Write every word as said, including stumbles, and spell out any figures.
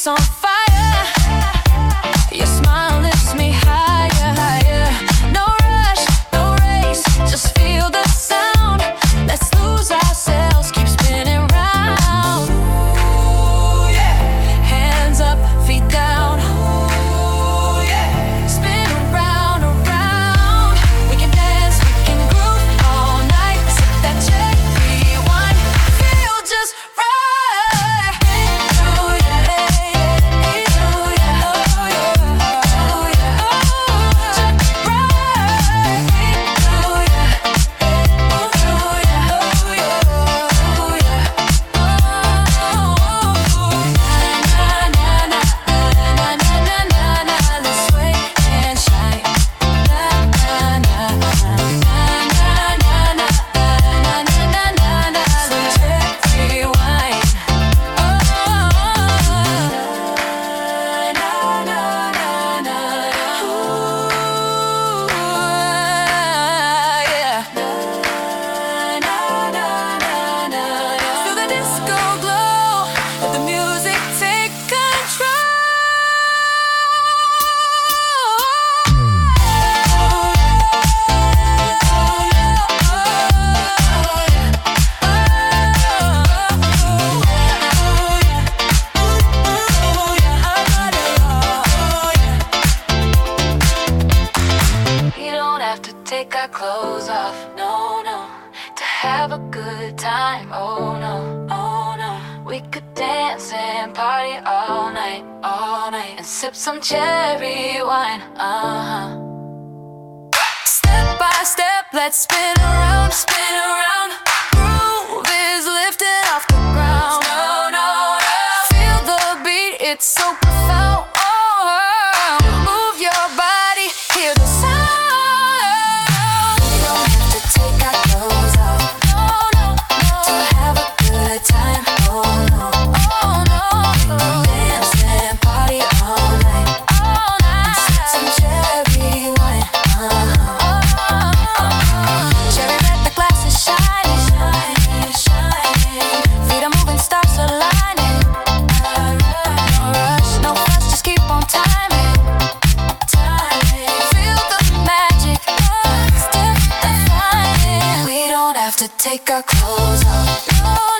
on fire. Your smile lifts me higher, higher. No rush, no race, just feel the sound. Let's lose ourselves, keep spinning round. Ooh, yeah. Hands up, feet down. Ooh, yeah. Spin around, around. We can dance, we can groove all night. Sip that cherry wine, feel just right. Ooh, yeah. Ooh, yeah. Oh, yeah. Oh, yeah. Oh, just right. Ooh, yeah. Ooh, yeah. Oh, yeah. Oh, yeah. Oh, na na na na na na na na. Let's sway and shine. Na na na na na na na na na na na. Let's rewind. Oh, na na na na. Ooh, yeah. Na na na na na. Feel the disco glow. Let the music take control. We don't have to take our clothes off, no, no, to have a good time, oh no, oh no. We could dance and party all night, all night, and sip some cherry wine, uh-huh. Step by step, let's spin around, spin around. Groove is lifted off the ground, no, no, no. Feel the beat, it's so profound, oh, move your body, hear the sound. We don't have to take our clothes off, no, no, no, to have a good time, oh no, oh no. Dance and party all night, all night, and sip some cherry wine, uh-huh. Cherry red, the glass is shining, shining, shining. Feet are moving, stars aligning. No rush, no fuss, just keep on timing, timing. Feel the magic, still defining. We don't have to take our clothes off, no,